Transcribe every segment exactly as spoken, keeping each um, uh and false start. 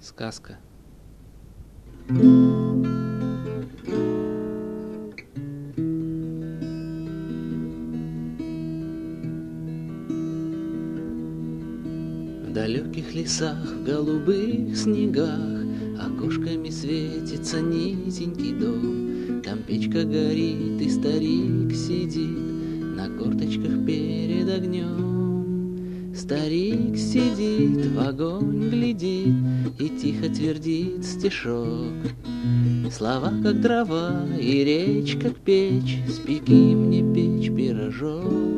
Сказка. В далеких лесах, в голубых снегах окошками светится низенький дом. Там печка горит, и старик сидит на корточках перед огнем. Старик сидит, в огонь глядит и тихо твердит стишок. Слова, как дрова, и речь, как печь, спеки мне печь пирожок.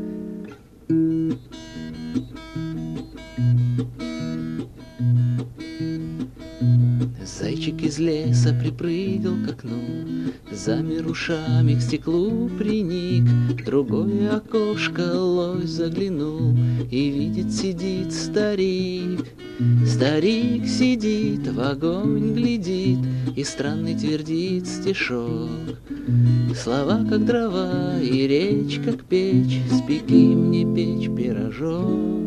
Зайчик из леса припрыгал к окну, замер ушами, к стеклу приник. В другое окошко лось заглянул и видит, сидит старик. Старик сидит, в огонь глядит и странный твердит стишок. Слова, как дрова, и речь, как печь, спеки мне печь пирожок.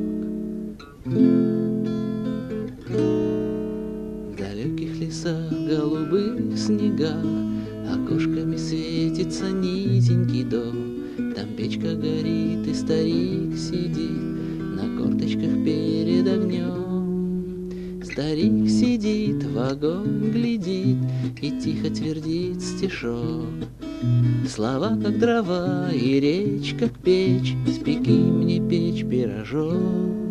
В далеких лесах, в голубых снегах окошками светится низенький дом. Там печка горит, и старик сидит на корточках перед огнем. Старик сидит, в огонь глядит и тихо твердит стишок. Слова, как дрова, и речь, как печь, спеки мне печь пирожок.